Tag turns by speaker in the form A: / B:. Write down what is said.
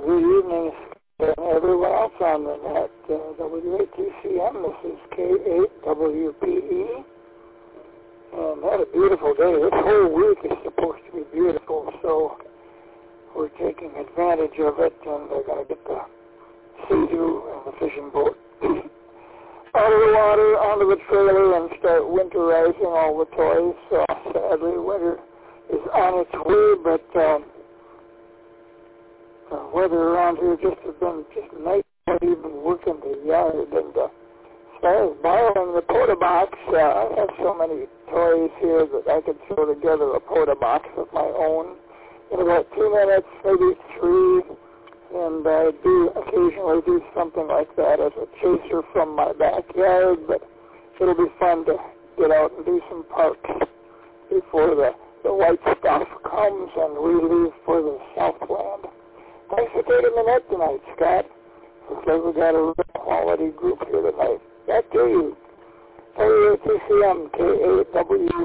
A: good evening, and everyone else on the net. WATCM, this is K8WPE, and had a beautiful day. This whole week is supposed to be beautiful, so we're taking advantage of it, and they're going to get the sea-doo and the fishing boat out of the water, onto the trailer, and start winterizing all the toys. So sadly, winter is on its way, but the weather around here just has been just nice. I've even working the yard, and as far as borrowing the Poda box, I have so many toys here that I could throw together a Poda box of my own in about 2 minutes, maybe 3, and I do occasionally do something like that as a chaser from my backyard, but it'll be fun to get out and do some parks before the white stuff comes and we leave for the Southland. Thanks for taking the net tonight, Scott. Looks like we got a real quality group here tonight. Back to you. WATCM, K8W.